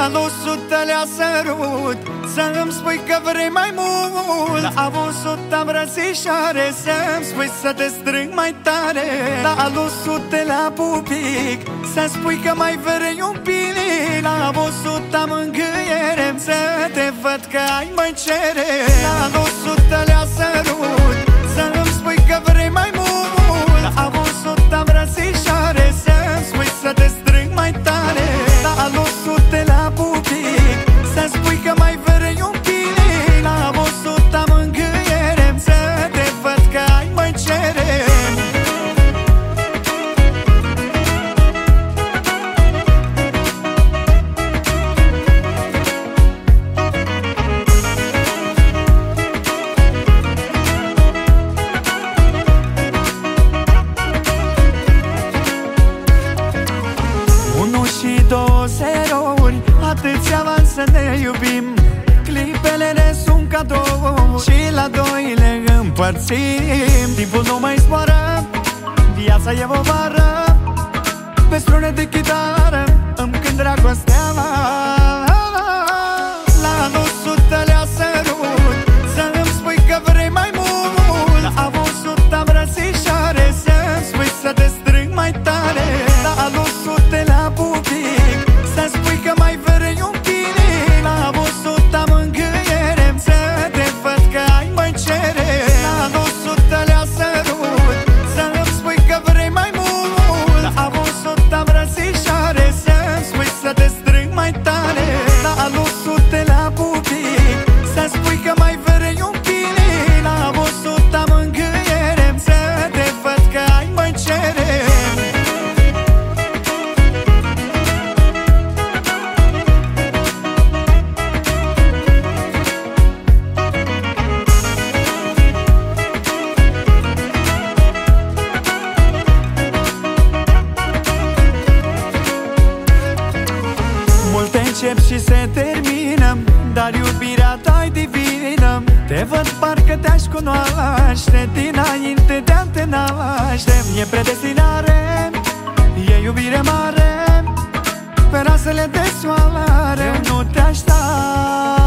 La 100 le-a sărut să-mi spui că vrei mai mult. La 100 îmbrățișoare să-mi spui să te strâng mai tare. La 100 la pupic să spui că mai vrei un pic. La 100 mângâiere să te văd că ai mai cere. La 100 le-a sărut să-mi spui că vrei mai mult. La 100 îmbrățișoare să-mi spui să te strâng mai tare. La 100 la pupic să spui că mai vrei un pic. La 100 mângâiere să te văd că ai mai cere. Și 2 zerouri, atâția ani să ne iubim. Clipele ne sunt cadou și la 2 le împărțim. Timpul nu mai zboară, viața e o vară. Pe strune de chitară îmi cânt dragostea. La 100 le-a sărut să-mi spui că vrei mai mult. La 100 îmbrățișoare să-mi spui să te strâng mai tare. La 100 la pupic să spui că mai vrei un pic. La 100 mângâiere să te văd că ai mai cere. La 100 le-a sărut să-mi spui că vrei mai mult. La 100 îmbrățișoare să-mi spui să te strâng mai tare. La 100 la pupic să spui că mai vrei un pic. La 100 mângâiere să te văd că ai mai cere. Multe încep și se termină, dar iubirea ta-i divină. Te văd parcă te-aș cunoaște dinainte de a te naște. E predestinare, e iubire mare, pe razele de soare. Eu nu te aștept.